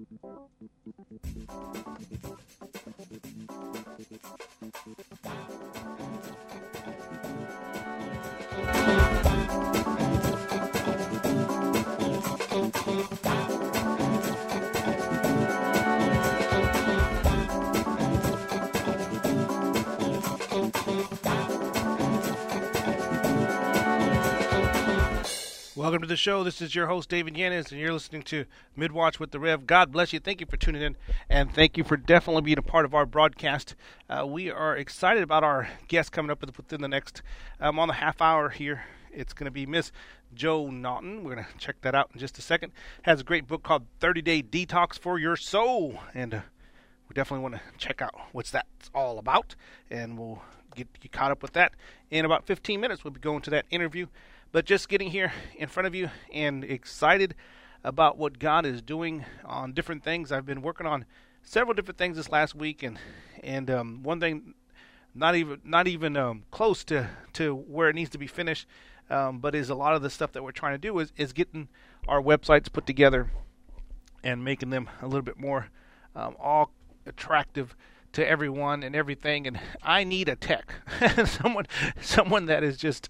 Welcome to the show. This is your host, David Yanez, and you're listening to Midwatch with the Rev. God bless you. Thank you for tuning in, and thank you for definitely being a part of our broadcast. We are excited about our guest coming up within the next, on the half hour here. It's going to be Miss Jo Naughton. We're going to check that out in just a second. Has a great book called 30-Day Detox for Your Soul, and we definitely want to check out what that's all about, and we'll get you caught up with that. In about 15 minutes, we'll be going to that interview. But just getting here in front of you and excited about what God is doing on different things. I've been working on several different things this last week, and one thing not even close to where it needs to be finished, but is a lot of the stuff that we're trying to do is getting our websites put together and making them a little bit more all attractive to everyone and everything. And I need a tech, someone that is just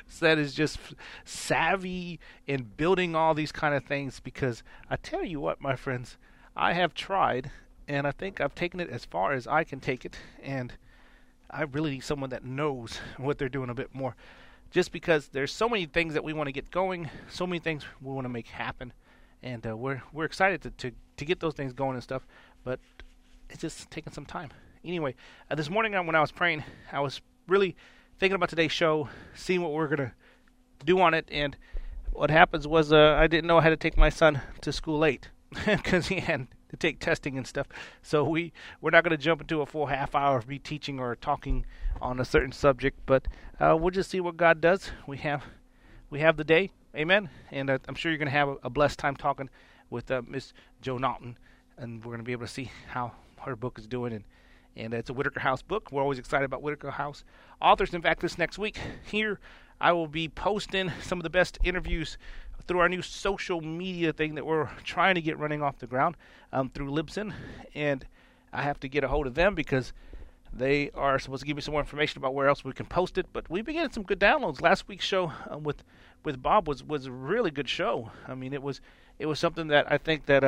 savvy in building all these kind of things, because I tell you what, my friends, I have tried, and I think I've taken it as far as I can take it, and I really need someone that knows what they're doing a bit more, just because there's so many things that we want to get going, so many things we want to make happen, and we're excited to get those things going and stuff, but it's just taking some time. Anyway, this morning when I was praying, I was really thinking about today's show, seeing what we're going to do on it, and what happens was I didn't know I had to take my son to school late because he had to take testing and stuff. So we're not going to jump into a full half hour of me teaching or talking on a certain subject, but we'll just see what God does. We have the day, amen, and I'm sure you're going to have a blessed time talking with Miss Jo Naughton, and we're going to be able to see how her book is doing, and it's a Whitaker House book. We're always excited about Whitaker House authors. In fact, this next week here, I will be posting some of the best interviews through our new social media thing that we're trying to get running off the ground through Libsyn, and I have to get a hold of them because they are supposed to give me some more information about where else we can post it. But we've been getting some good downloads. Last week's show with Bob was a really good show. I mean, it was something that I think that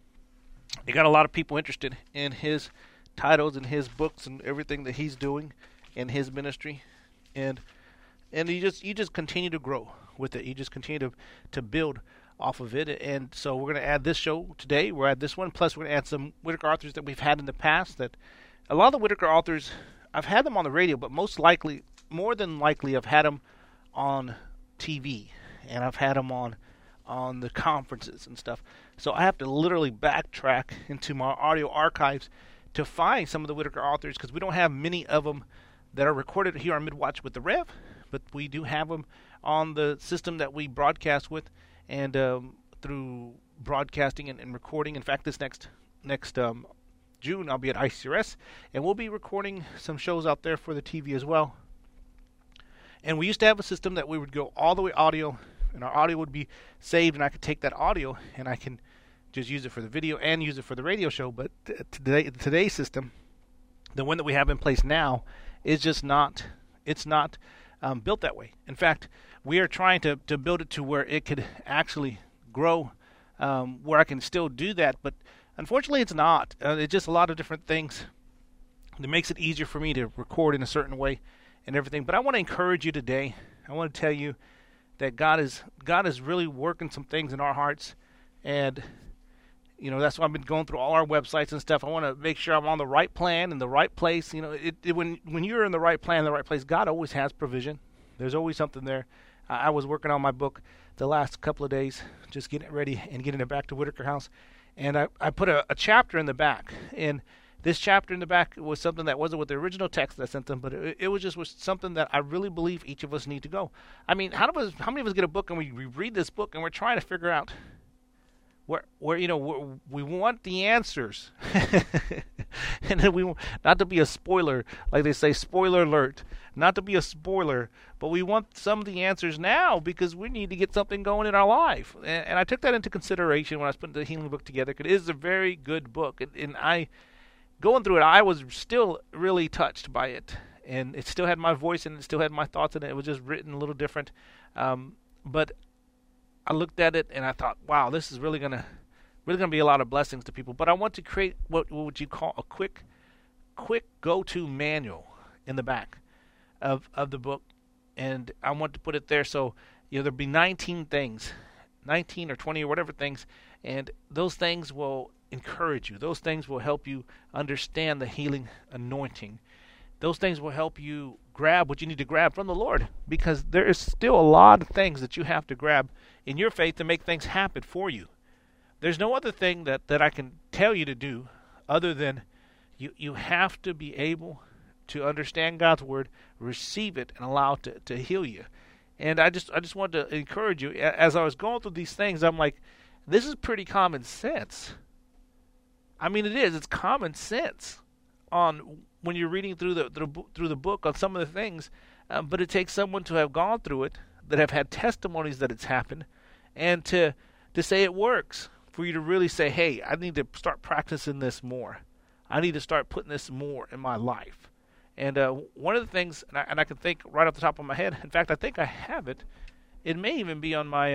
it got a lot of people interested in his titles and his books and everything that he's doing in his ministry, and you just continue to grow with it. You just continue to build off of it, and so we're going to add this show today. We're at this one, plus we're going to add some Whitaker authors that we've had in the past. That a lot of the Whitaker authors, I've had them on the radio, but more than likely, I've had them on TV, and I've had them on the conferences and stuff. So I have to literally backtrack into my audio archives to find some of the Whitaker authors, because we don't have many of them that are recorded here on Midwatch with the Rev, but we do have them on the system that we broadcast with, and through broadcasting and recording. In fact, this next June, I'll be at ICRS, and we'll be recording some shows out there for the TV as well. And we used to have a system that we would go all the way audio, and our audio would be saved, and I could take that audio and I can just use it for the video and use it for the radio show. But today's system, the one that we have in place now, is just not. It's not built that way. In fact, we are trying to build it to where it could actually grow, where I can still do that. But unfortunately, it's not. It's just a lot of different things that makes it easier for me to record in a certain way and everything. But I want to encourage you today. I want to tell you that God is really working some things in our hearts, and that's why I've been going through all our websites and stuff. I want to make sure I'm on the right plan in the right place. When you're in the right plan, in the right place, God always has provision. There's always something there. I was working on my book the last couple of days, just getting it ready and getting it back to Whitaker House, and I put a chapter in the back, and this chapter in the back was something that wasn't with the original text that I sent them, but it was something that I really believe each of us need to go. I mean, how many of us get a book and we read this book and we're trying to figure out where we want the answers. And then not to be a spoiler, like they say, spoiler alert, not to be a spoiler, but we want some of the answers now because we need to get something going in our life. And I took that into consideration when I was putting the healing book together, because it is a very good book. And I, going through it, I was still really touched by it. And it still had my voice and it still had my thoughts in it. It was just written a little different. But I looked at it and I thought, wow, this is really gonna be a lot of blessings to people. But I want to create what would you call a quick go-to manual in the back of the book, and I want to put it there. So there'll be 19 things, 19 or 20 or whatever things, and those things will encourage you. Those things will help you understand the healing anointing. Those things will help you grab what you need to grab from the Lord, because there is still a lot of things that you have to grab in your faith to make things happen for you. There's no other thing that I can tell you to do other than you have to be able to understand God's word, receive it, and allow it to heal you. And I just wanted to encourage you. As I was going through these things, I'm like, this is pretty common sense. I mean, it is. It's common sense on when you're reading through the book on some of the things, but it takes someone to have gone through it, that have had testimonies that it's happened, and to say it works, for you to really say, hey, I need to start practicing this more. I need to start putting this more in my life. And one of the things, and I can think right off the top of my head, in fact, I think I have it. It may even be on my,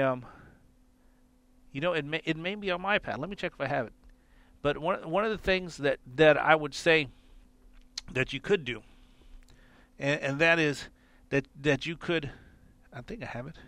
it may be on my iPad. Let me check if I have it. But one of the things that I would say that you could do, and that is that you could, I think I have it.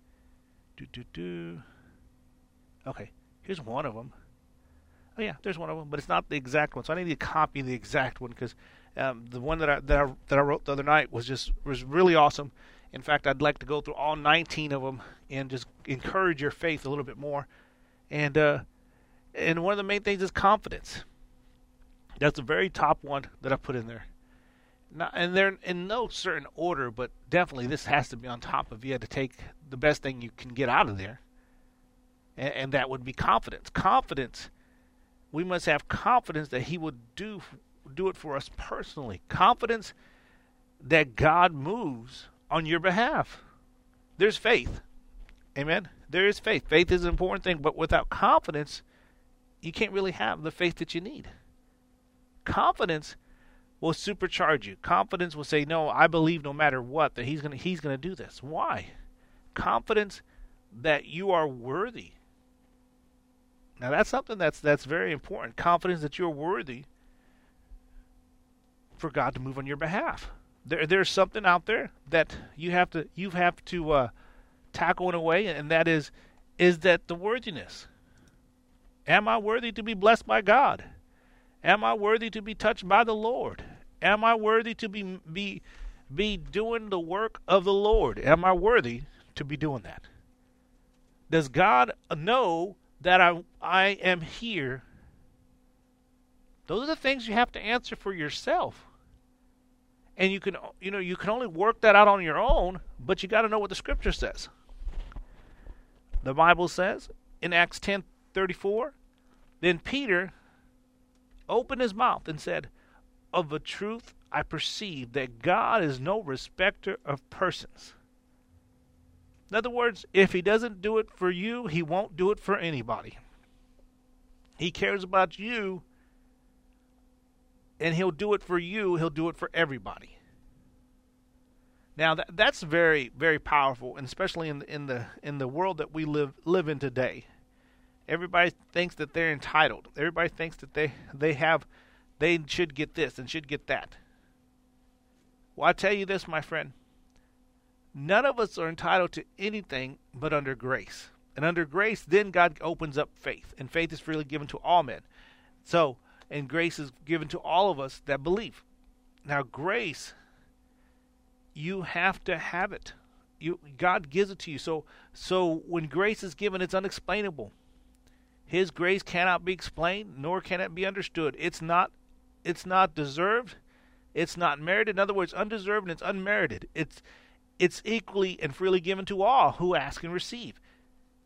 Okay, here's one of them. Oh yeah, there's one of them, but it's not the exact one. So I need to copy the exact one, because the one that I wrote the other night was really awesome. In fact, I'd like to go through all 19 of them and just encourage your faith a little bit more. And one of the main things is confidence. That's the very top one that I put in there. Now, and they're in no certain order, but definitely this has to be on top of. You had to take the best thing you can get out of there, and that would be confidence. Confidence. We must have confidence that He would do it for us personally. Confidence that God moves on your behalf. There's faith. Amen? There is faith. Faith is an important thing, but without confidence, you can't really have the faith that you need. Confidence will supercharge you. Confidence will say, no, I believe no matter what that He's gonna do this. Why? Confidence that you are worthy. Now that's something that's very important. Confidence that you're worthy for God to move on your behalf. There's something out there that you have to tackle in a way, and that is that the worthiness. Am I worthy to be blessed by God? Am I worthy to be touched by the Lord? Am I worthy to be doing the work of the Lord? Am I worthy to be doing that? Does God know that I am here? Those are the things you have to answer for yourself. And you can only work that out on your own, but you got to know what the Scripture says. The Bible says in Acts 10:34, then Peter opened his mouth and said, of a truth I perceive that God is no respecter of persons. In other words, if He doesn't do it for you, He won't do it for anybody. He cares about you, and He'll do it for you. He'll do it for everybody. Now that's very, very powerful, and especially in the world that we live in today. Everybody thinks that they're entitled. Everybody thinks that they should get this and should get that. Well, I tell you this, my friend. None of us are entitled to anything but under grace. And under grace, then God opens up faith. And faith is freely given to all men. So, and grace is given to all of us that believe. Now, grace, you have to have it. God gives it to you. So when grace is given, it's unexplainable. His grace cannot be explained, nor can it be understood. It's not deserved. It's not merited. In other words, undeserved and it's unmerited. It's equally and freely given to all who ask and receive.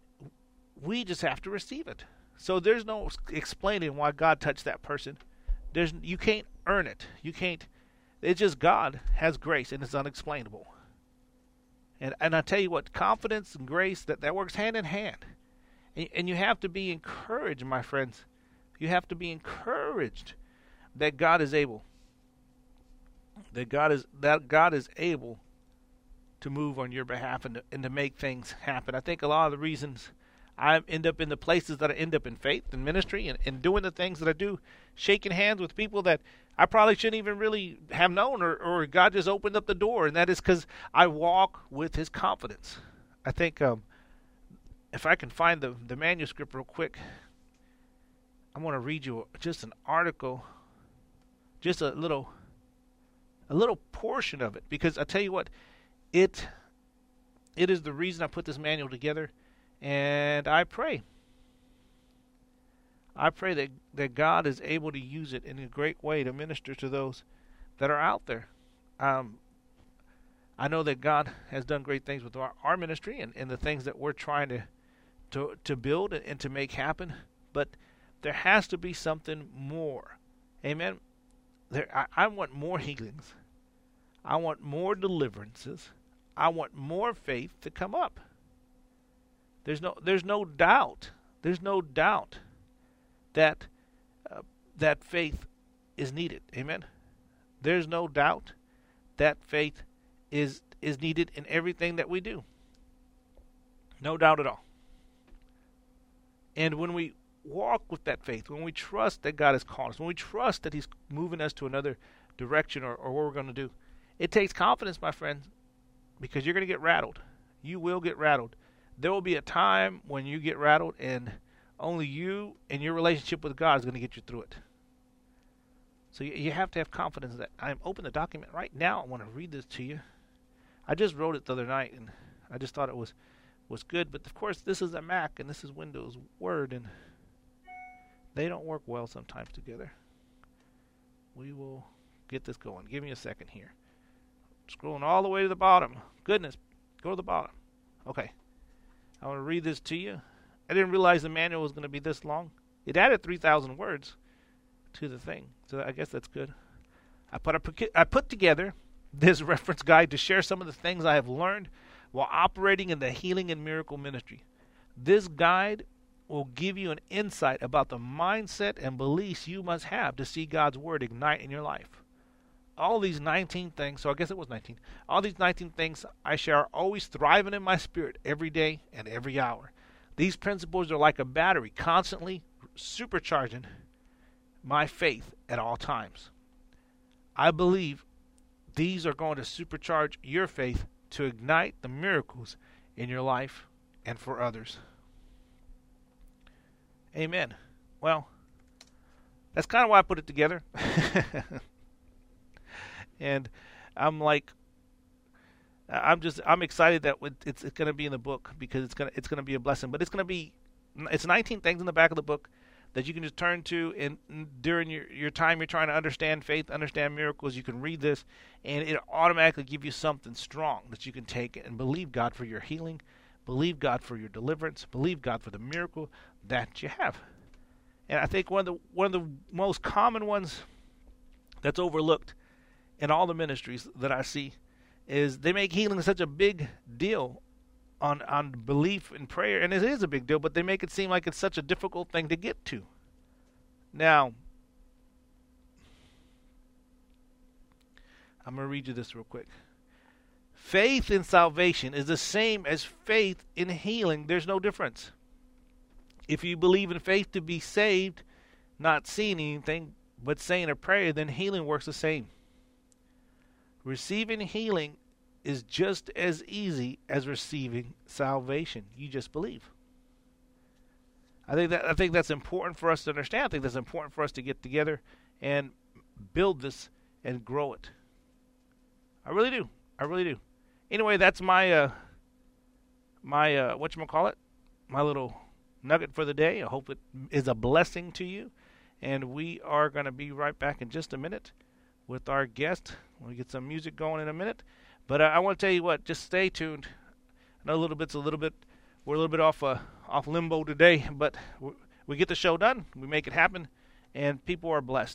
We just have to receive it. So there's no explaining why God touched that person. You can't earn it. You can't. It's just God has grace, and it's unexplainable. And I tell you what, confidence and grace, that works hand in hand. And you have to be encouraged, my friends. You have to be encouraged that God is able. That God is able to move on your behalf and to make things happen. I think a lot of the reasons I end up in the places that I end up in faith and ministry and doing the things that I do, shaking hands with people that I probably shouldn't even really have known, or God just opened up the door, and that is because I walk with His confidence. I think if I can find the manuscript real quick, I want to read you just an article, just a little portion of it, because I tell you what, it is the reason I put this manual together, and I pray that God is able to use it in a great way to minister to those that are out there. I know that God has done great things with our ministry and the things that we're trying to build and to make happen, but there has to be something more. Amen. I want more healings. I want more deliverances. I want more faith to come up. There's no doubt. There's no doubt that that faith is needed. Amen. There's no doubt that faith is needed in everything that we do. No doubt at all. And when we walk with that faith, when we trust that God has called us, when we trust that He's moving us to another direction or what we're going to do, it takes confidence, my friends, because you're going to get rattled. You will get rattled. There will be a time when you get rattled, and only you and your relationship with God is going to get you through it. So you have to have confidence that I'm open the document right now. I want to read this to you. I just wrote it the other night, and I just thought it was good. But, of course, this is a Mac, and this is Windows Word, and they don't work well sometimes together. We will get this going. Give me a second here. Scrolling all the way to the bottom. Goodness, go to the bottom. Okay. I want to read this to you. I didn't realize the manual was going to be this long. It added 3,000 words to the thing, so I guess that's good. I put together this reference guide to share some of the things I have learned while operating in the healing and miracle ministry. This guide will give you an insight about the mindset and beliefs you must have to see God's Word ignite in your life. All these 19 things, so I guess it was 19, all these 19 things I share are always thriving in my spirit every day and every hour. These principles are like a battery, constantly supercharging my faith at all times. I believe these are going to supercharge your faith to ignite the miracles in your life and for others. Amen. Well, that's kind of why I put it together. And I'm excited that it's going to be in the book, because it's going to be a blessing. But it's 19 things in the back of the book that you can just turn to, and during your time you're trying to understand faith, understand miracles, you can read this, and it automatically give you something strong that you can take and believe God for your healing, believe God for your deliverance, believe God for the miracle that you have. And I think one of the most common ones that's overlooked in all the ministries that I see is they make healing such a big deal on belief and prayer, and it is a big deal, but they make it seem like it's such a difficult thing to get to. Now, I'm going to read you this real quick. Faith in salvation is the same as faith in healing. There's no difference. If you believe in faith to be saved, not seeing anything, but saying a prayer, then healing works the same. Receiving healing is just as easy as receiving salvation. You just believe. I think that's important for us to understand. I think that's important for us to get together and build this and grow it. I really do. I really do. Anyway, that's my whatchamacallit, my little nugget for the day. I hope it is a blessing to you. And we are going to be right back in just a minute with our guest. We'll get some music going in a minute. But I want to tell you what, just stay tuned. I know we're a little bit off limbo today, but we get the show done. We make it happen, and people are blessed.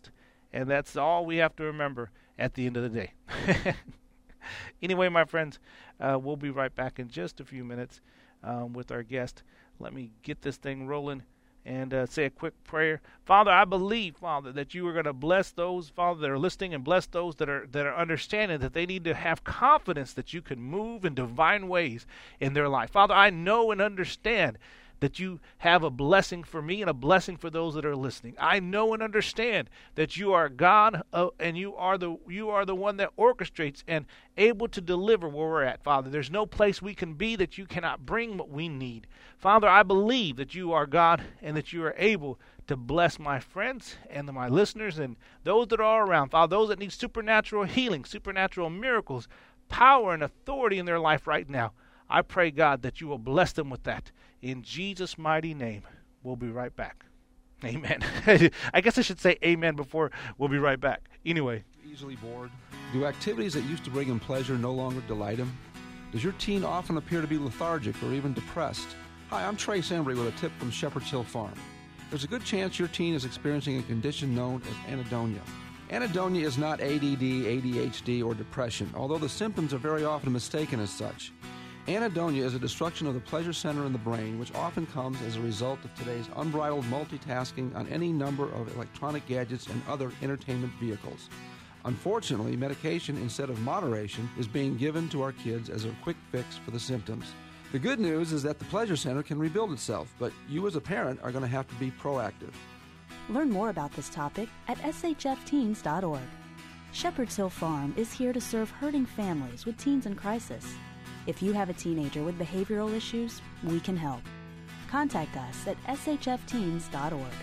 And that's all we have to remember at the end of the day. Anyway, my friends, we'll be right back in just a few minutes with our guest. Let me get this thing rolling and say a quick prayer. Father, I believe, Father, that you are going to bless those, Father, that are listening, and bless those that are understanding that they need to have confidence that you can move in divine ways in their life. Father, I know and understand that you have a blessing for me and a blessing for those that are listening. I know and understand that you are God, and you are the one that orchestrates and able to deliver where we're at, Father. There's no place we can be that you cannot bring what we need. Father, I believe that you are God and that you are able to bless my friends and my listeners and those that are around. Father, those that need supernatural healing, supernatural miracles, power and authority in their life right now. I pray, God, that you will bless them with that. In Jesus' mighty name, we'll be right back. Amen. I guess I should say amen before we'll be right back. Anyway. Easily bored? Do activities that used to bring him pleasure no longer delight him? Does your teen often appear to be lethargic or even depressed? Hi, I'm Trace Embry with a tip from Shepherd's Hill Farm. There's a good chance your teen is experiencing a condition known as anhedonia. Anhedonia is not ADD, ADHD, or depression, although the symptoms are very often mistaken as such. Anhedonia is a destruction of the pleasure center in the brain, which often comes as a result of today's unbridled multitasking on any number of electronic gadgets and other entertainment vehicles. Unfortunately, medication instead of moderation is being given to our kids as a quick fix for the symptoms. The good news is that the pleasure center can rebuild itself, but you as a parent are going to have to be proactive. Learn more about this topic at shfteens.org. Shepherd's Hill Farm is here to serve hurting families with teens in crisis. If you have a teenager with behavioral issues, we can help. Contact us at shfteens.org.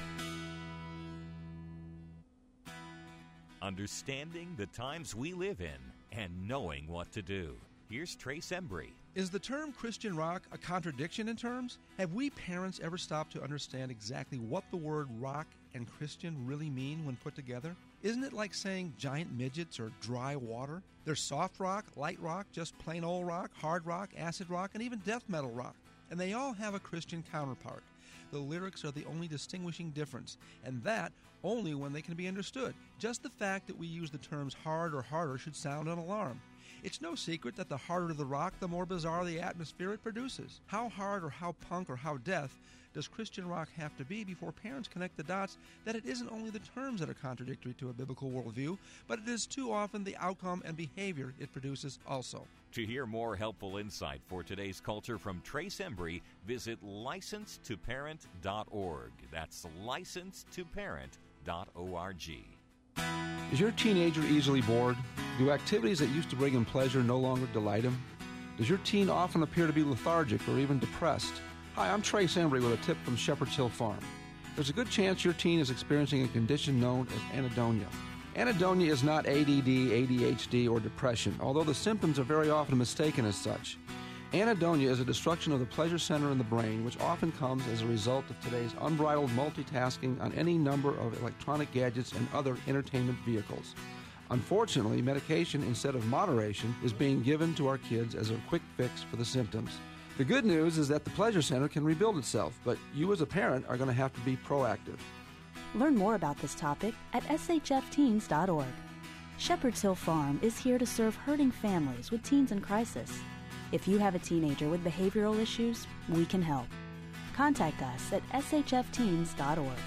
Understanding the times we live in and knowing what to do. Here's Trace Embry. Is the term Christian rock a contradiction in terms? Have we parents ever stopped to understand exactly what the word rock and Christian really mean when put together? Isn't it like saying giant midgets or dry water? There's soft rock, light rock, just plain old rock, hard rock, acid rock, and even death metal rock. And they all have a Christian counterpart. The lyrics are the only distinguishing difference, and that only when they can be understood. Just the fact that we use the terms hard or harder should sound an alarm. It's no secret that the harder the rock, the more bizarre the atmosphere it produces. How hard or how punk or how death does Christian rock have to be before parents connect the dots that it isn't only the terms that are contradictory to a biblical worldview, but it is too often the outcome and behavior it produces also. To hear more helpful insight for today's culture from Trace Embry, visit licensedtoparent.org. That's licensedtoparent.org. Is your teenager easily bored? Do activities that used to bring him pleasure no longer delight him? Does your teen often appear to be lethargic or even depressed? Hi, I'm Trace Embry with a tip from Shepherd's Hill Farm. There's a good chance your teen is experiencing a condition known as anhedonia. Anhedonia is not ADD, ADHD, or depression, although the symptoms are very often mistaken as such. Anhedonia is a destruction of the pleasure center in the brain, which often comes as a result of today's unbridled multitasking on any number of electronic gadgets and other entertainment vehicles. Unfortunately, medication instead of moderation is being given to our kids as a quick fix for the symptoms. The good news is that the pleasure center can rebuild itself, but you as a parent are going to have to be proactive. Learn more about this topic at shfteens.org. Shepherd's Hill Farm is here to serve hurting families with teens in crisis. If you have a teenager with behavioral issues, we can help. Contact us at shfteens.org.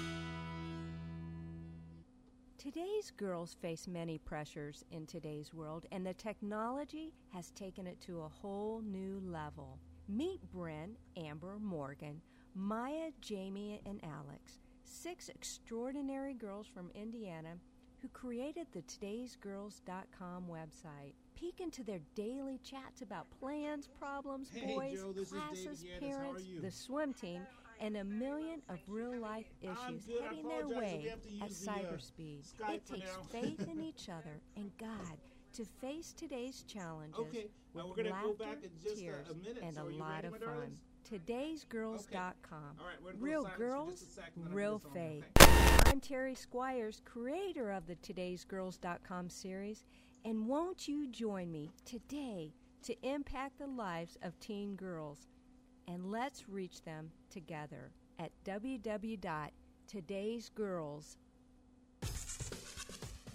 Today's girls face many pressures in today's world, and the technology has taken it to a whole new level. Meet Bryn, Amber, Morgan, Maya, Jamie, and Alex, 6 extraordinary girls from Indiana who created the Today'sGirls.com website. Peek into their daily chats about plans, problems, boys, classes, parents, the swim team, and a million of real-life issues heading their way at cyberspeed. It takes faith in each other and God to face today's challenges with laughter, tears, and a lot of fun. Today'sGirls.com. Real girls, real faith. I'm Terry Squires, creator of the Today'sGirls.com series, and won't you join me today to impact the lives of teen girls? And let's reach them together at www.todaysgirls.com.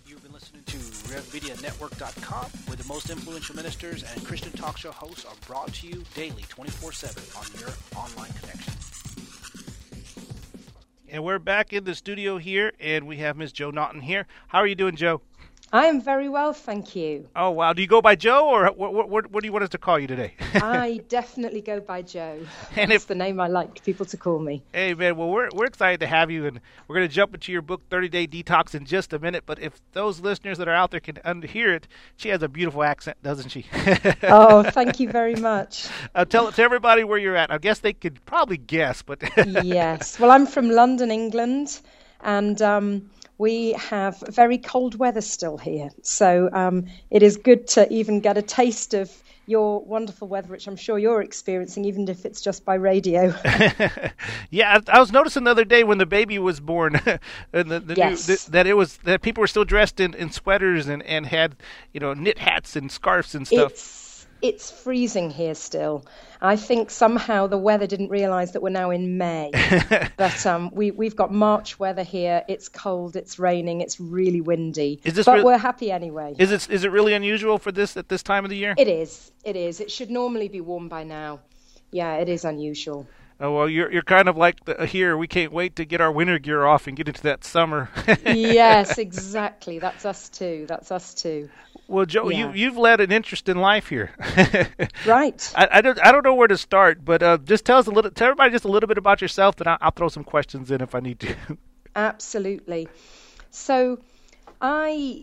You've been listening to RevMediaNetwork.com, where the most influential ministers and Christian talk show hosts are brought to you daily, 24/7 on your online connection. And we're back in the studio here, and we have Ms. Jo Naughton here. How are you doing, Joe? I am very well, thank you. Oh, wow. Do you go by Joe, or what do you want us to call you today? I definitely go by Joe. And That's the name I like people to call me. Hey, man, well, we're excited to have you, and we're going to jump into your book, 30-Day Detox, in just a minute. But if those listeners that are out there can hear it, she has a beautiful accent, doesn't she? Oh, thank you very much. Tell everybody where you're at. I guess they could probably guess, but... Yes. Well, I'm from London, England, and... we have very cold weather still here, so it is good to even get a taste of your wonderful weather, which I'm sure you're experiencing, even if it's just by radio. Yeah, I was noticing the other day when the baby was born, Yes. that people were still dressed in sweaters and had knit hats and scarves and stuff. It's freezing here still. I think somehow the weather didn't realise that we're now in May. But we've got March weather here. It's cold, it's raining, it's really windy. But we're happy anyway. Is it really unusual for this at this time of the year? It is. It should normally be warm by now. Yeah, it is unusual. Oh, well, you're kind of like here. We can't wait to get our winter gear off and get into that summer. Yes, exactly. That's us too. Well, Joe, yeah. you've led an interesting life here. Right. I don't know where to start, but just tell everybody just a little bit about yourself, then I'll throw some questions in if I need to. Absolutely. So, I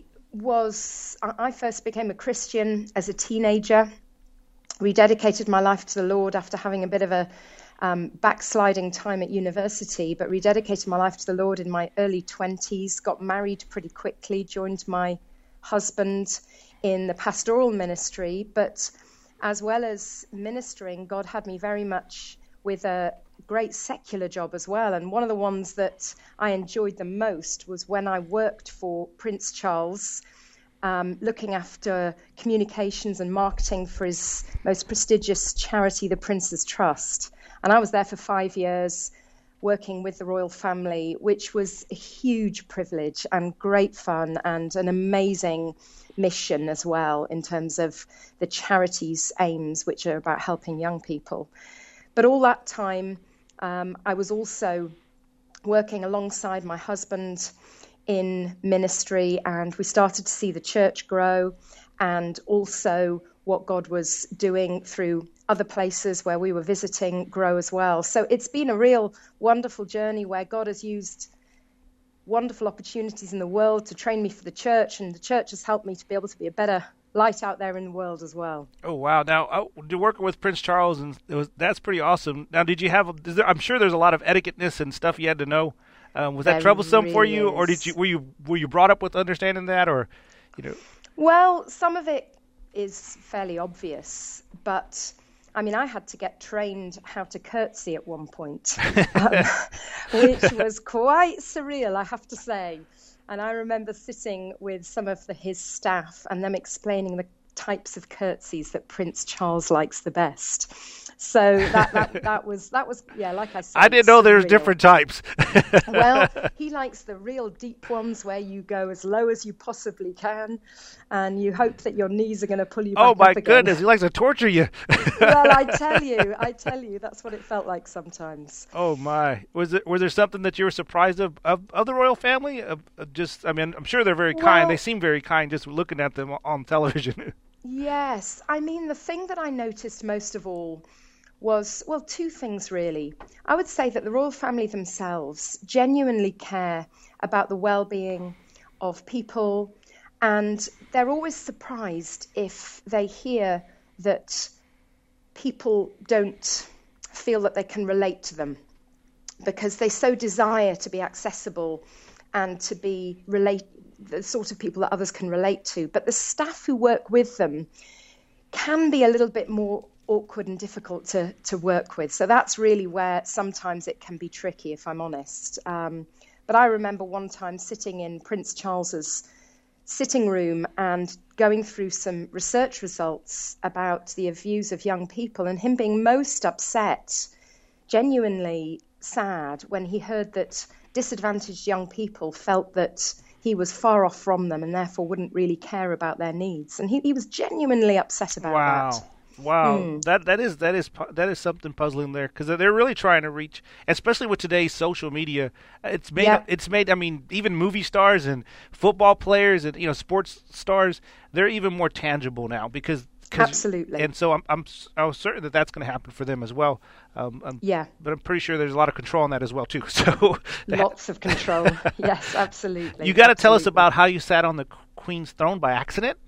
first became a Christian as a teenager. Rededicated my life to the Lord after having a bit of a backsliding time at university, but rededicated my life to the Lord in my early 20s, got married pretty quickly, joined my husband in the pastoral ministry, but as well as ministering, God had me very much with a great secular job as well. And one of the ones that I enjoyed the most was when I worked for Prince Charles, looking after communications and marketing for his most prestigious charity, the Prince's Trust. And I was there for 5 years, working with the royal family, which was a huge privilege and great fun and an amazing mission as well in terms of the charity's aims, which are about helping young people. But all that time, I was also working alongside my husband in ministry, and we started to see the church grow and also what God was doing through other places where we were visiting grow as well. So it's been a real wonderful journey where God has used wonderful opportunities in the world to train me for the church, and the church has helped me to be able to be a better light out there in the world as well. Oh, wow. Now, working with Prince Charles, that's pretty awesome. Now, I'm sure there's a lot of etiquette-ness and stuff you had to know. Was that troublesome really for you, is. or were you brought up with understanding that, or Well, some of it is fairly obvious, but I mean, I had to get trained how to curtsy at one point, which was quite surreal, I have to say. And I remember sitting with some of his staff and them explaining the types of curtsies that Prince Charles likes the best. So that was yeah, like I said. I didn't know there's different types. Well, he likes the real deep ones where you go as low as you possibly can, and you hope that your knees are going to pull you back up again. Oh my goodness, he likes to torture you. Well, I tell you, that's what it felt like sometimes. Oh my, was there something that you were surprised of the royal family? I'm sure they're very kind. They seem very kind just looking at them on television. Yes, I mean, the thing that I noticed most of all was, well, two things really. I would say that the royal family themselves genuinely care about the well-being of people, and they're always surprised if they hear that people don't feel that they can relate to them, because they so desire to be accessible and to be the sort of people that others can relate to. But the staff who work with them can be a little bit more awkward and difficult to work with. So that's really where sometimes it can be tricky, if I'm honest. But I remember one time sitting in Prince Charles's sitting room and going through some research results about the views of young people, and him being most upset, genuinely sad, when he heard that disadvantaged young people felt that he he was far off from them and therefore wouldn't really care about their needs. And he was genuinely upset about that. Wow, that is something puzzling there, because they're really trying to reach, especially with today's social media. It's made. I mean, even movie stars and football players and sports stars, they're even more tangible now because absolutely. And so I was certain that that's going to happen for them as well. But I'm pretty sure there's a lot of control on that as well too. So lots of control. Yes, absolutely. You got to tell us about how you sat on the Queen's throne by accident.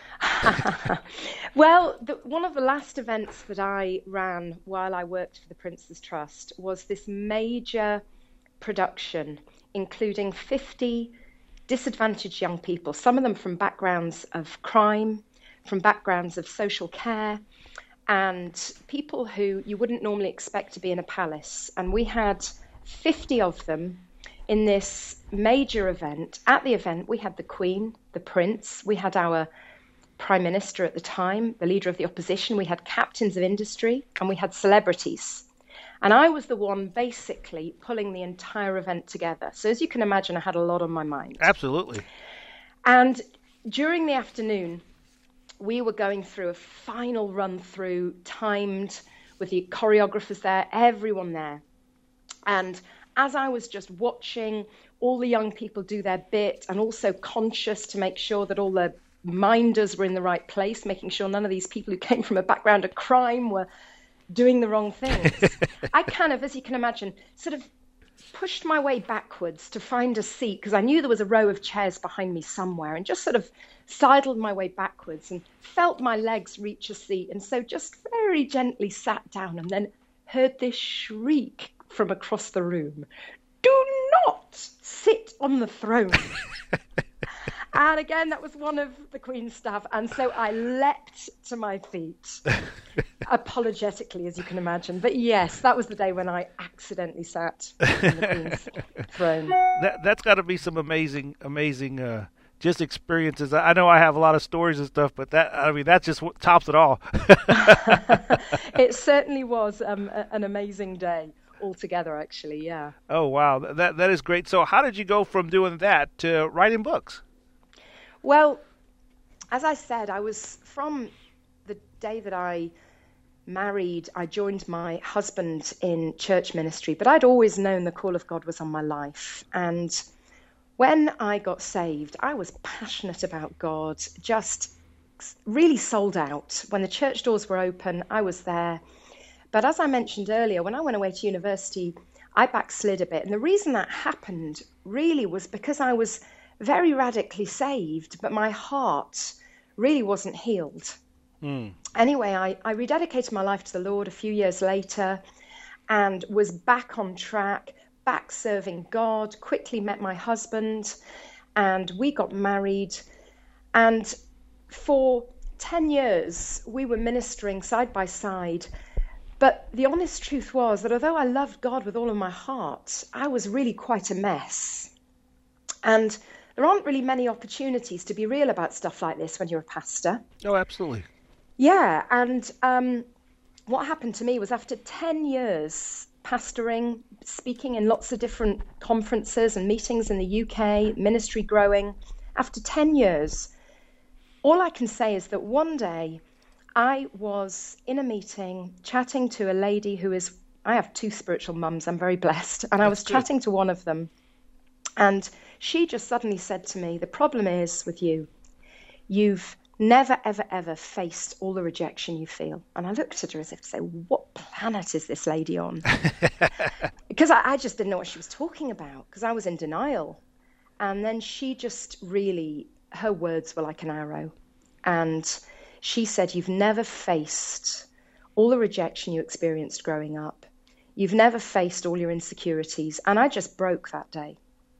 Well, one of the last events that I ran while I worked for the Prince's Trust was this major production, including 50 disadvantaged young people, some of them from backgrounds of crime, from backgrounds of social care, and people who you wouldn't normally expect to be in a palace. And we had 50 of them in this major event. At the event, we had the Queen, the Prince, we had our Prime Minister at the time, the leader of the opposition, we had captains of industry, and we had celebrities. And I was the one basically pulling the entire event together. So as you can imagine, I had a lot on my mind. Absolutely. And during the afternoon, we were going through a final run through, timed, with the choreographers there, everyone there. And as I was just watching all the young people do their bit, and also conscious to make sure that all the minders were in the right place, making sure none of these people who came from a background of crime were doing the wrong things, I kind of, as you can imagine, sort of pushed my way backwards to find a seat, because I knew there was a row of chairs behind me somewhere, and just sort of sidled my way backwards and felt my legs reach a seat, and so just very gently sat down, and then heard this shriek from across the room: "Do not sit on the throne." And again, that was one of the Queen's staff. And so I leapt to my feet, apologetically, as you can imagine. But yes, that was the day when I accidentally sat on the Queen's throne. That's got to be some amazing just experiences. I know I have a lot of stories and stuff, but that just tops it all. It certainly was an amazing day altogether, actually, yeah. Oh, wow. That is great. So how did you go from doing that to writing books? Well, as I said, I was from the day that I married, I joined my husband in church ministry, but I'd always known the call of God was on my life. And when I got saved, I was passionate about God, just really sold out. When the church doors were open, I was there. But as I mentioned earlier, when I went away to university, I backslid a bit. And the reason that happened really was because I was very radically saved, but my heart really wasn't healed. Anyway, I rededicated my life to the Lord a few years later and was back on track, back serving God, quickly met my husband, and we got married. And for 10 years, we were ministering side by side. But the honest truth was that although I loved God with all of my heart, I was really quite a mess. And there aren't really many opportunities to be real about stuff like this when you're a pastor. Oh, absolutely. Yeah, and what happened to me was after 10 years pastoring, speaking in lots of different conferences and meetings in the UK, ministry growing, after 10 years, all I can say is that one day I was in a meeting chatting to a lady I have two spiritual mums, I'm very blessed, and I was chatting to one of them, and she just suddenly said to me, "The problem is with you, you've never, ever, ever faced all the rejection you feel." And I looked at her as if to say, what planet is this lady on? Because I just didn't know what she was talking about, because I was in denial. And then she just really, her words were like an arrow. And she said, "You've never faced all the rejection you experienced growing up. You've never faced all your insecurities." And I just broke that day.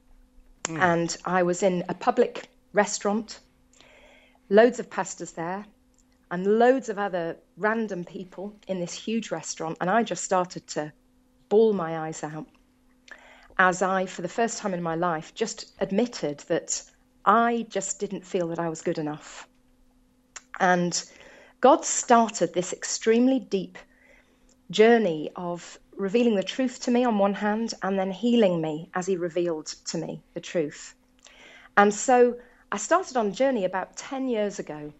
And I was in a public restaurant, loads of pastors there, and loads of other random people in this huge restaurant. And I just started to bawl my eyes out as I, for the first time in my life, just admitted that I just didn't feel that I was good enough. And God started this extremely deep journey of revealing the truth to me on one hand, and then healing me as he revealed to me the truth. And so I started on a journey about 10 years ago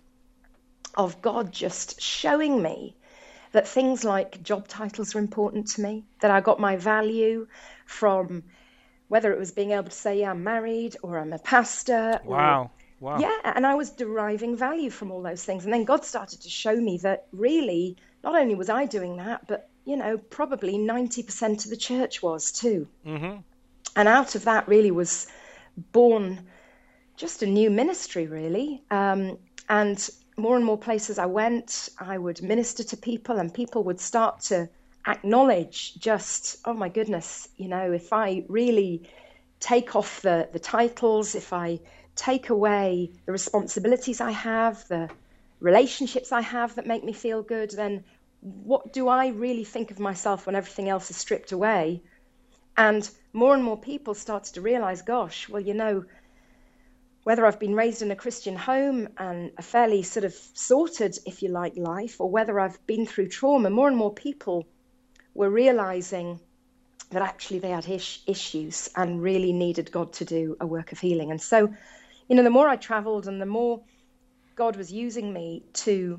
of God just showing me that things like job titles are important to me, that I got my value from whether it was being able to say, yeah, I'm married or I'm a pastor. Wow. Yeah, and I was deriving value from all those things. And then God started to show me that really, not only was I doing that, but, probably 90% of the church was too. Mm-hmm. And out of that really was born just a new ministry, really. And more and more places I went, I would minister to people, and people would start to acknowledge just, oh my goodness, if I really take off the titles, if I take away the responsibilities I have, the relationships I have that make me feel good, then what do I really think of myself when everything else is stripped away? And more people started to realize, gosh, well, whether I've been raised in a Christian home and a fairly sort of sorted, if you like, life, or whether I've been through trauma, more and more people were realizing that actually they had issues and really needed God to do a work of healing. And so, the more I traveled and the more God was using me to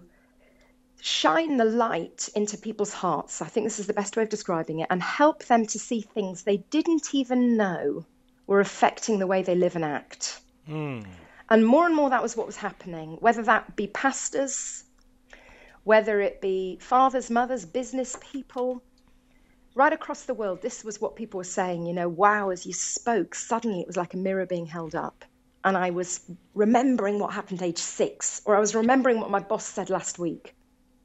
shine the light into people's hearts, I think this is the best way of describing it, and help them to see things they didn't even know were affecting the way they live and act. And more that was what was happening, whether that be pastors, whether it be fathers, mothers, business people, right across the world. This was what people were saying, wow, as you spoke, suddenly it was like a mirror being held up. And I was remembering what happened at age 6, or I was remembering what my boss said last week.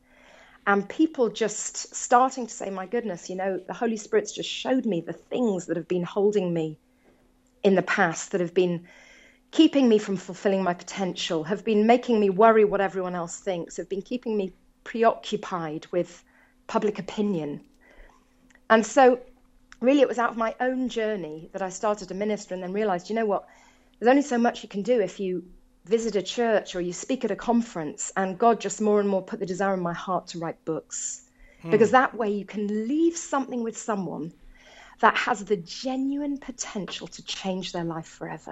And people just starting to say, my goodness, the Holy Spirit's just showed me the things that have been holding me in the past, that have been keeping me from fulfilling my potential, have been making me worry what everyone else thinks, have been keeping me preoccupied with public opinion. And so really it was out of my own journey that I started to minister, and then realized, what, there's only so much you can do if you visit a church or you speak at a conference, and God just more and more put the desire in my heart to write books. Because that way you can leave something with someone that has the genuine potential to change their life forever.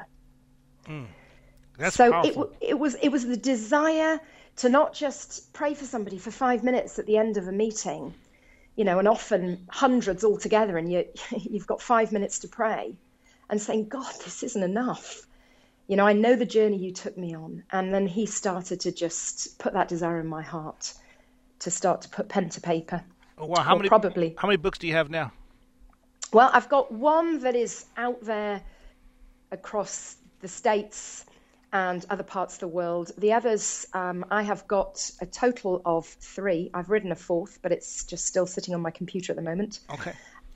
That's so powerful. it was the desire to not just pray for somebody for 5 minutes at the end of a meeting, and often hundreds all together, and you've got 5 minutes to pray, and saying, God, this isn't enough. I know the journey you took me on. And then he started to just put that desire in my heart to start to put pen to paper. Oh, wow. How many books do you have now? Well, I've got one that is out there across the States and other parts of the world. The others, I have got a total of 3. I've written a 4th, but it's just still sitting on my computer at the moment. Okay.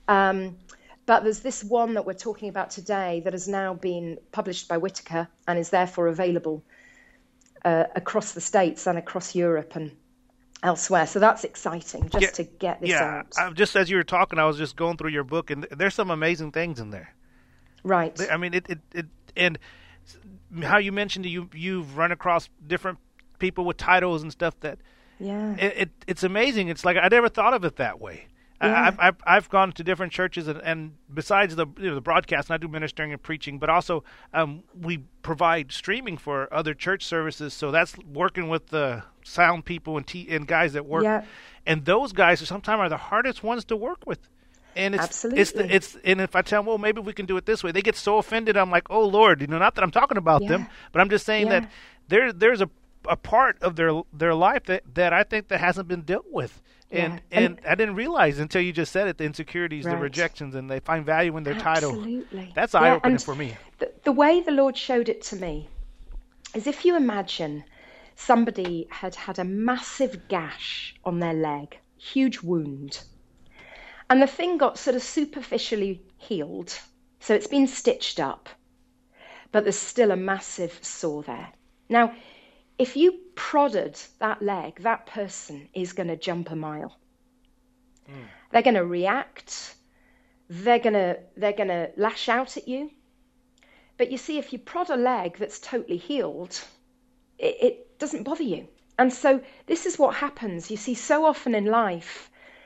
But there's this one that we're talking about today that has now been published by Whitaker and is therefore available across the States and across Europe and elsewhere. So that's exciting, to get this out. Yeah, just as you were talking, I was just going through your book, and there's some amazing things in there. Right. I mean, it and how you mentioned you've run across different people with titles and stuff that. Yeah. It's amazing. It's like I never thought of it that way. Yeah. I've gone to different churches, and besides the broadcast, and I do ministering and preaching, but also we provide streaming for other church services. So that's working with the sound people and guys that work. Yeah. And those guys sometimes are the hardest ones to work with. And absolutely. And if I tell them, well, maybe we can do it this way, they get so offended. I'm like, oh Lord, not that I'm talking about them, but I'm just saying that there's a part of their life that I think that hasn't been dealt with. And I didn't realize until you just said it, the insecurities, the rejections, and they find value in their title. Absolutely. That's eye-opening for me. The way the Lord showed it to me is, if you imagine somebody had a massive gash on their leg, huge wound, and the thing got sort of superficially healed, so it's been stitched up, but there's still a massive sore there. Now, if you prodded that leg, that person is going to jump a mile. They're going to react. They're going to lash out at you. But you see, if you prod a leg that's totally healed, it doesn't bother you. And so this is what happens. You see, so often in life,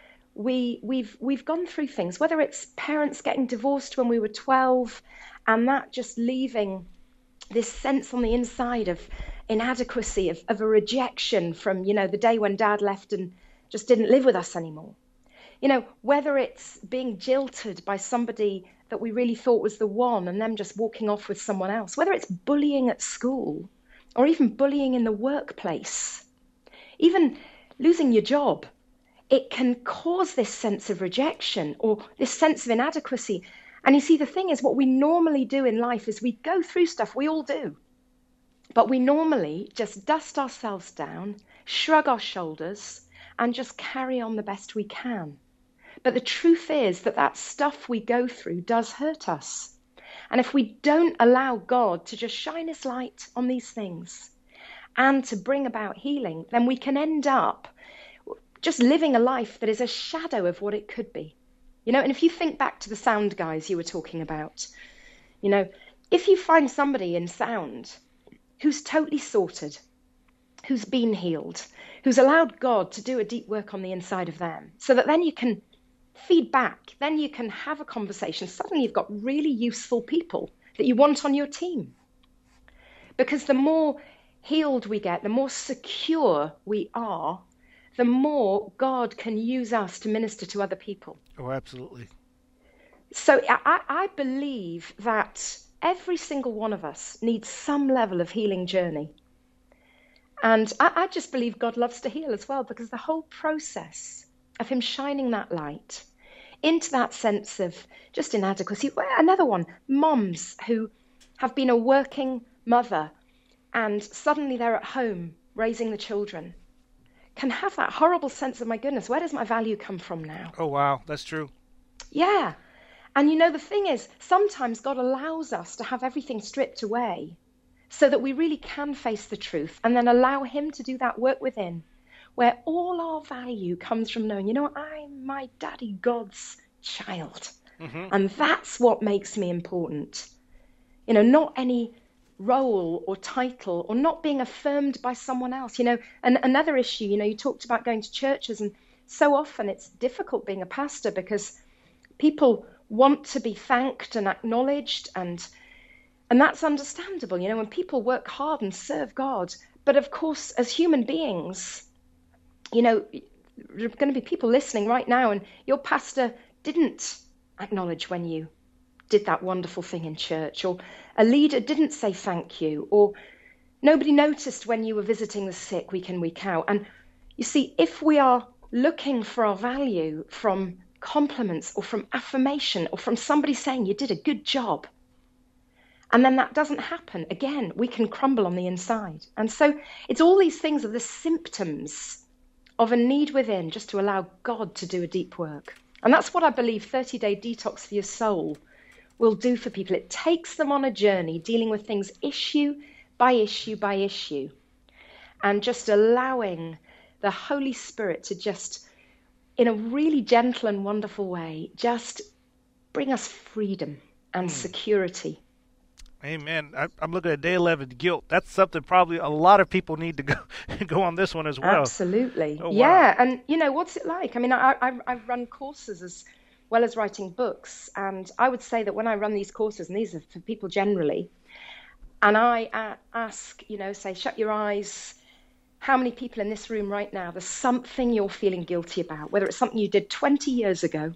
we've gone through things, whether it's parents getting divorced when we were 12, and that just leaving this sense on the inside of inadequacy, of a rejection from, the day when Dad left and just didn't live with us anymore. Whether it's being jilted by somebody that we really thought was the one and them just walking off with someone else, whether it's bullying at school or even bullying in the workplace, even losing your job, it can cause this sense of rejection or this sense of inadequacy. And you see, the thing is, what we normally do in life is we go through stuff, we all do, but we normally just dust ourselves down, shrug our shoulders, and just carry on the best we can. But the truth is that stuff we go through does hurt us. And if we don't allow God to just shine his light on these things and to bring about healing, then we can end up just living a life that is a shadow of what it could be. And if you think back to the sound guys you were talking about, if you find somebody in sound who's totally sorted, who's been healed, who's allowed God to do a deep work on the inside of them, so that then you can feed back, then you can have a conversation. Suddenly you've got really useful people that you want on your team. Because the more healed we get, the more secure we are, the more God can use us to minister to other people. Oh, absolutely. So I believe that every single one of us needs some level of healing journey. And I just believe God loves to heal as well, because the whole process of him shining that light into that sense of just inadequacy. Another one, moms who have been a working mother and suddenly they're at home raising the children, can have that horrible sense of, my goodness, where does my value come from now? Oh, wow, that's true. Yeah. And the thing is, sometimes God allows us to have everything stripped away so that we really can face the truth and then allow him to do that work within, where all our value comes from knowing, I'm my daddy God's child. Mm-hmm. And that's what makes me important. Not any role or title or not being affirmed by someone else. And another issue, you talked about going to churches, and so often it's difficult being a pastor because people want to be thanked and acknowledged, and that's understandable, when people work hard and serve God. But of course, as human beings, there are going to be people listening right now, and your pastor didn't acknowledge when you did that wonderful thing in church, or a leader didn't say thank you, or nobody noticed when you were visiting the sick week in, week out. And you see, if we are looking for our value from compliments or from affirmation or from somebody saying you did a good job, and then that doesn't happen, again, we can crumble on the inside. And so it's all these things are the symptoms of a need within, just to allow God to do a deep work. And that's what I believe 30-day detox for your soul will do for people. It takes them on a journey dealing with things issue by issue by issue, and just allowing the Holy Spirit to just, in a really gentle and wonderful way, just bring us freedom and security. Amen. I'm looking at day 11, guilt. That's something probably a lot of people need to go on this one as well. Absolutely. Oh, wow. Yeah. And, what's it like? I mean, I've run courses as well as writing books. And I would say that when I run these courses, and these are for people generally, and I ask, say, shut your eyes. How many people in this room right now, there's something you're feeling guilty about, whether it's something you did 20 years ago,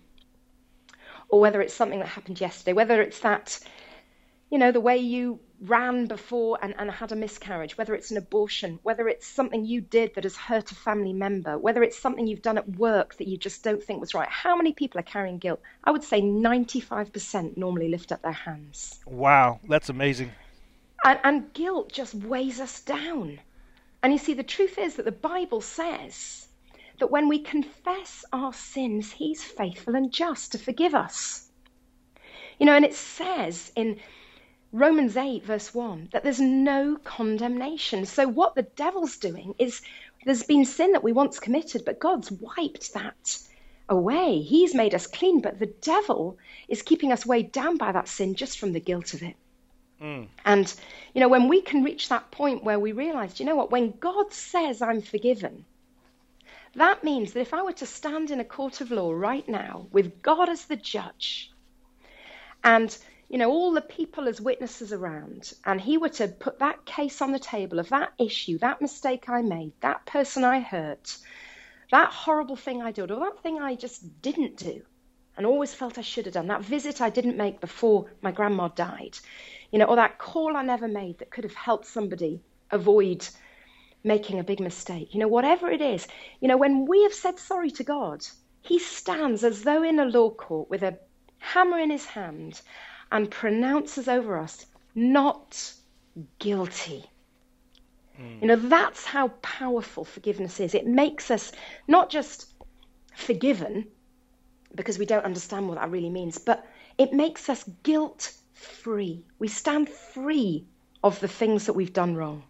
or whether it's something that happened yesterday, whether it's that, the way you ran before and had a miscarriage, whether it's an abortion, whether it's something you did that has hurt a family member, whether it's something you've done at work that you just don't think was right. How many people are carrying guilt? I would say 95% normally lift up their hands. Wow, that's amazing. And guilt just weighs us down. And you see, the truth is that the Bible says that when we confess our sins, he's faithful and just to forgive us. And it says in Romans 8, verse 1, that there's no condemnation. So what the devil's doing is, there's been sin that we once committed, but God's wiped that away. He's made us clean, but the devil is keeping us weighed down by that sin just from the guilt of it. And, when we can reach that point where we realize, when God says I'm forgiven, that means that if I were to stand in a court of law right now with God as the judge, and all the people as witnesses around, and he were to put that case on the table of that issue, that mistake I made, that person I hurt, that horrible thing I did, or that thing I just didn't do and always felt I should have done, that visit I didn't make before my grandma died, or that call I never made that could have helped somebody avoid making a big mistake, whatever it is, when we have said sorry to God, he stands as though in a law court with a hammer in his hand and pronounces over us, not guilty. That's how powerful forgiveness is. It makes us not just forgiven, because we don't understand what that really means, but it makes us guilt-free. We stand free of the things that we've done wrong.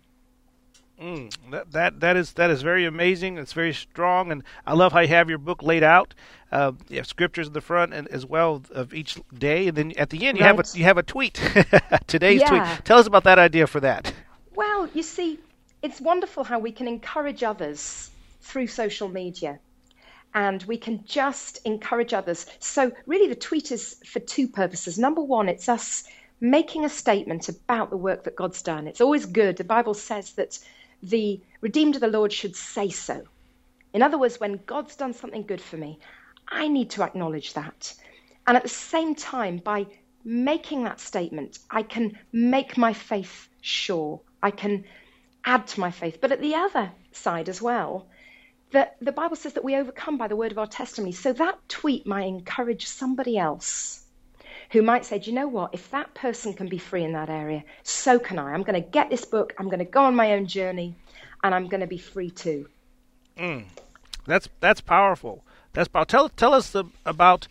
That is very amazing. It's very strong, and I love how you have your book laid out. You have scriptures in the front and as well of each day, and then at the end you have a tweet. Today's tweet. Tell us about that idea for that. Well, you see, it's wonderful how we can encourage others through social media, and we can just encourage others. So really, the tweet is for two purposes. Number one, it's us making a statement about the work that God's done. It's always good. The Bible says that the redeemed of the Lord should say so. In other words, when God's done something good for me, I need to acknowledge that. And at the same time, by making that statement, I can make my faith sure. I can add to my faith. But at the other side as well, the Bible says that we overcome by the word of our testimony. So that tweet might encourage somebody else who might say, do you know what? If that person can be free in that area, so can I. I'm going to get this book. I'm going to go on my own journey, and I'm going to be free too. That's powerful. That's powerful. Tell us about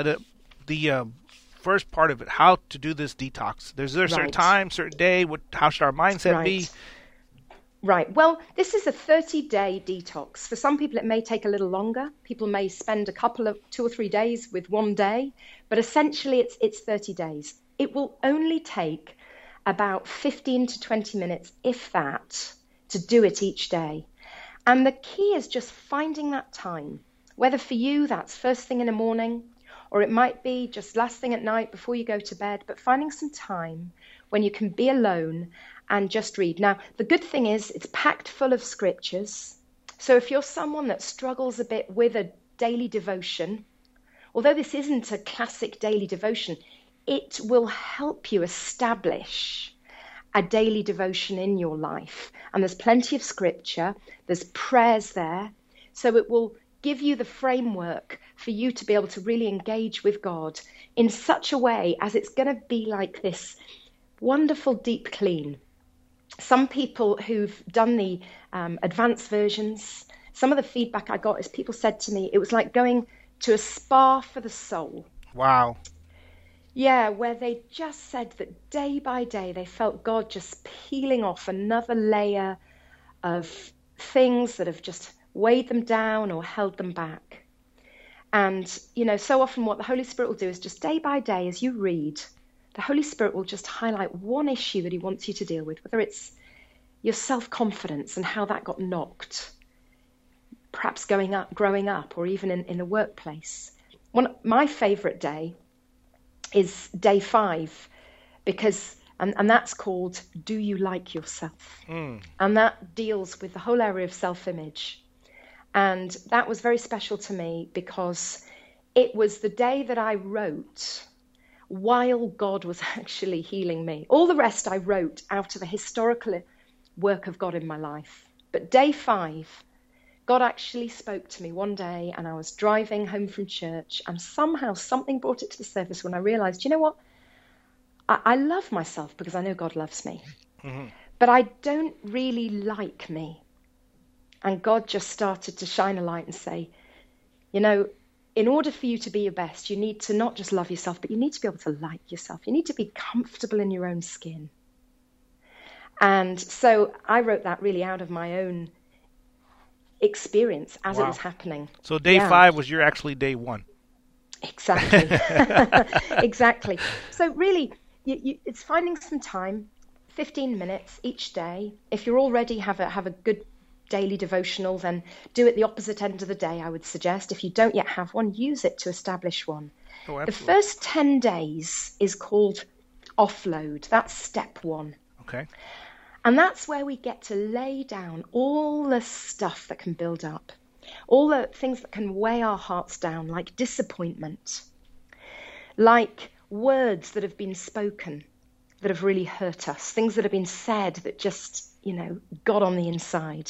the first part of it. How to do this detox? Is there a certain time, certain day? How should our mindset be? Right. Well, this is a 30-day detox. For some people, it may take a little longer. People may spend 2 or 3 days with one day, but essentially it's 30 days. It will only take about 15 to 20 minutes, if that, to do it each day. And the key is just finding that time, whether for you that's first thing in the morning, or it might be just last thing at night before you go to bed, but finding some time when you can be alone and just read. Now, the good thing is it's packed full of scriptures. So if you're someone that struggles a bit with a daily devotion, although this isn't a classic daily devotion, it will help you establish a daily devotion in your life. And there's plenty of scripture. There's prayers there. So it will give you the framework for you to be able to really engage with God in such a way as it's going to be like this wonderful deep clean. Some people who've done the advanced versions, some of the feedback I got is people said to me, it was like going to a spa for the soul. Wow. Yeah, where they just said that day by day they felt God just peeling off another layer of things that have just weighed them down or held them back. And, so often what the Holy Spirit will do is just day by day as you read, the Holy Spirit will just highlight one issue that he wants you to deal with, whether it's your self-confidence and how that got knocked, perhaps growing up, or even in the workplace. My favorite day is day 5, because, and that's called, Do You Like Yourself? And that deals with the whole area of self-image. And that was very special to me because it was the day that I wrote while God was actually healing me. All the rest I wrote out of the historical work of God in my life. But day 5, God actually spoke to me one day, and I was driving home from church, and somehow something brought it to the surface when I realized, you know what? I love myself because I know God loves me. Mm-hmm. But I don't really like me. And God just started to shine a light and say, in order for you to be your best, you need to not just love yourself, but you need to be able to like yourself. You need to be comfortable in your own skin. And so I wrote that really out of my own experience as it was happening. So day 5 was actually day 1. Exactly. Exactly. So really, it's finding some time, 15 minutes each day. If you already have a good daily devotional, then do it the opposite end of the day, I would suggest. If you don't yet have one, use it to establish one. Oh, the first 10 days is called offload. That's step one. Okay. And that's where we get to lay down all the stuff that can build up, all the things that can weigh our hearts down, like disappointment, like words that have been spoken that have really hurt us, things that have been said that just, got on the inside.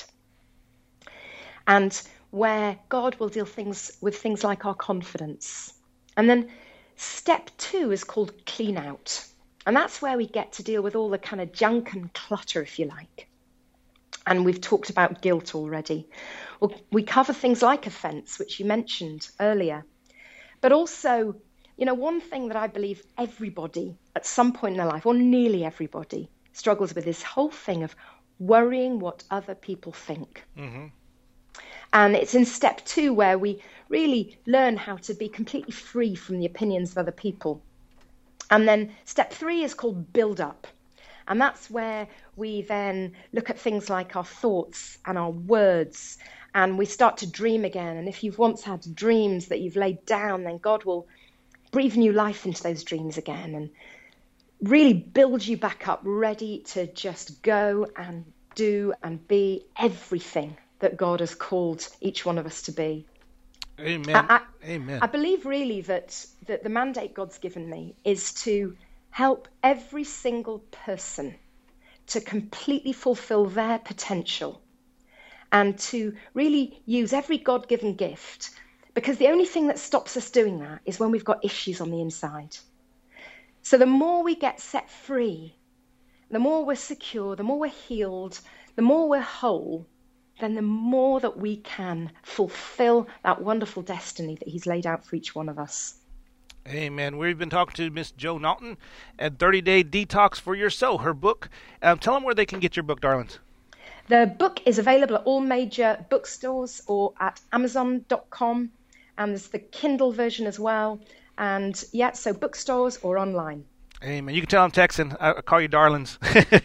And where God will deal with things like our confidence. And then step 2 is called clean out. And that's where we get to deal with all the kind of junk and clutter, if you like. And we've talked about guilt already. We cover things like offence, which you mentioned earlier. But also, one thing that I believe everybody at some point in their life, or nearly everybody, struggles with this whole thing of worrying what other people think. Mm-hmm. And it's in step 2 where we really learn how to be completely free from the opinions of other people. And then step 3 is called build up. And that's where we then look at things like our thoughts and our words, and we start to dream again. And if you've once had dreams that you've laid down, then God will breathe new life into those dreams again and really build you back up, ready to just go and do and be everything that God has called each one of us to be. Amen. Amen. I believe really that the mandate God's given me is to help every single person to completely fulfill their potential and to really use every God-given gift, because the only thing that stops us doing that is when we've got issues on the inside. So the more we get set free, the more we're secure, the more we're healed, the more we're whole, then the more that we can fulfill that wonderful destiny that he's laid out for each one of us. Amen. We've been talking to Miss Jo Naughton at 30-Day Detox for Your Soul, her book. Tell them where they can get your book, darlings. The book is available at all major bookstores or at Amazon.com, and there's the Kindle version as well. And so bookstores or online. Amen. You can tell I'm texting. I call you darlings.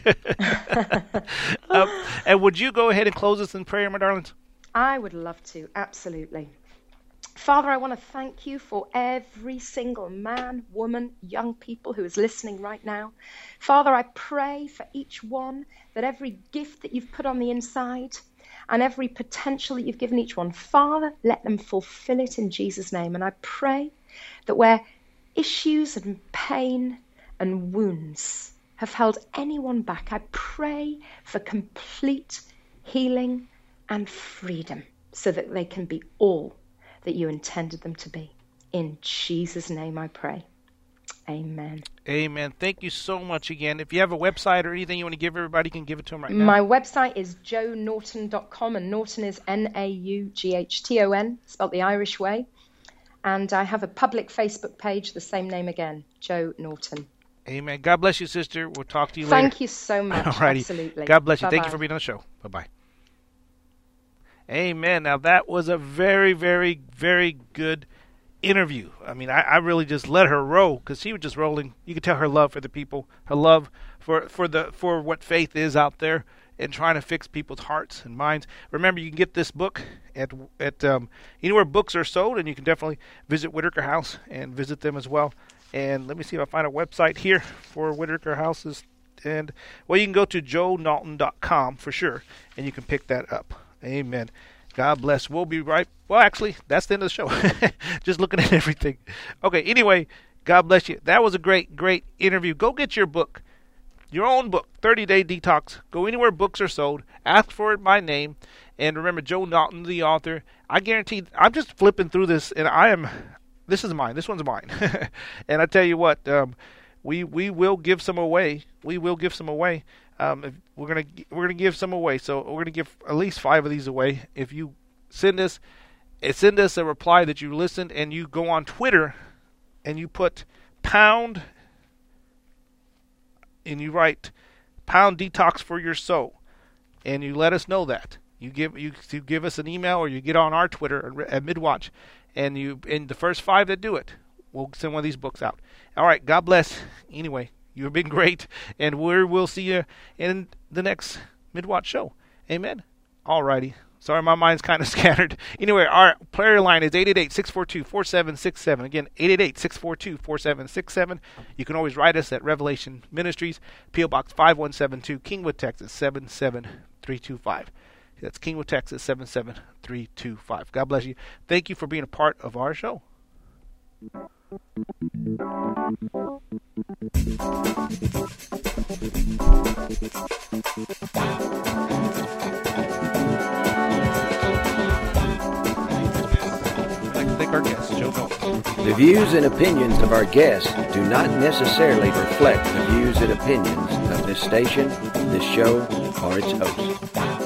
And would you go ahead and close us in prayer, my darlings? I would love to. Absolutely. Father, I want to thank you for every single man, woman, young people who is listening right now. Father, I pray for each one that every gift that you've put on the inside and every potential that you've given each one, Father, let them fulfill it in Jesus' name. And I pray that where issues and pain and wounds have held anyone back, I pray for complete healing and freedom so that they can be all that you intended them to be. In Jesus' name I pray. Amen. Amen. Thank you so much again. If you have a website or anything you want to give everybody, you can give it to them right now. My website is jonaughton.com, and Naughton is Naughton, spelled the Irish way. And I have a public Facebook page, the same name again, Jo Naughton. Amen. God bless you, sister. We'll talk to you later. Thank you so much. Alrighty. Absolutely. God bless you. Bye-bye. Thank you for being on the show. Bye-bye. Amen. Now, that was a very, very, very good interview. I mean, I really just let her roll because she was just rolling. You could tell her love for the people, her love for what faith is out there and trying to fix people's hearts and minds. Remember, you can get this book at anywhere books are sold, and you can definitely visit Whitaker House and visit them as well. And let me see if I find a website here for Whitaker Houses. And, well, you can go to jonaughton.com for sure, and you can pick that up. Amen. God bless. We'll be right. Well, actually, that's the end of the show. Just looking at everything. Okay, anyway, God bless you. That was a great, great interview. Go get your book, your own book, 30-Day Detox. Go anywhere books are sold. Ask for it by name. And remember, Jo Naughton, the author. I guarantee, I'm just flipping through this, and this is mine. This one's mine. And I tell you what, we will give some away. We will give some away. We're gonna give some away. So we're gonna give at least 5 of these away. If you send us a reply that you listened, and you go on Twitter and you put pound and you write pound detox for your soul, and you let us know that you give us an email, or you get on our Twitter at Midwatch, and the first 5 that do it, we'll send one of these books out. All right. God bless. Anyway. You've been great, and we'll see you in the next Midwatch show. Amen. All righty. Sorry, my mind's kind of scattered. Anyway, our player line is 888-642-4767. Again, 888-642-4767. You can always write us at Revelation Ministries, P.O. Box 5172, Kingwood, Texas 77325. That's Kingwood, Texas 77325. God bless you. Thank you for being a part of our show. Our guest, Joe Milton. The views and opinions of our guests do not necessarily reflect the views and opinions of this station, this show, or its host.